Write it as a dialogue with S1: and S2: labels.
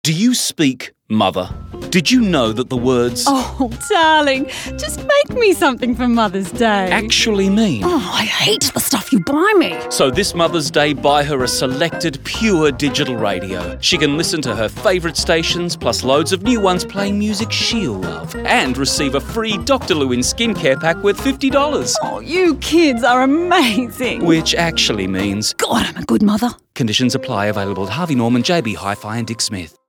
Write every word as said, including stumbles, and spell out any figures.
S1: Do you speak mother? Did you know that the words
S2: Oh, darling, just make me something for Mother's Day.
S1: actually mean?
S2: Oh, I hate the stuff you buy me.
S1: So this Mother's Day, buy her a selected, pure digital radio. She can listen to her favourite stations, plus loads of new ones playing music she'll love. And receive a free Doctor Lewin skincare pack worth fifty dollars.
S2: Oh, you kids are amazing.
S1: Which actually means...
S2: God, I'm a good mother.
S1: Conditions apply. Available at Harvey Norman, J B Hi-Fi and Dick Smith.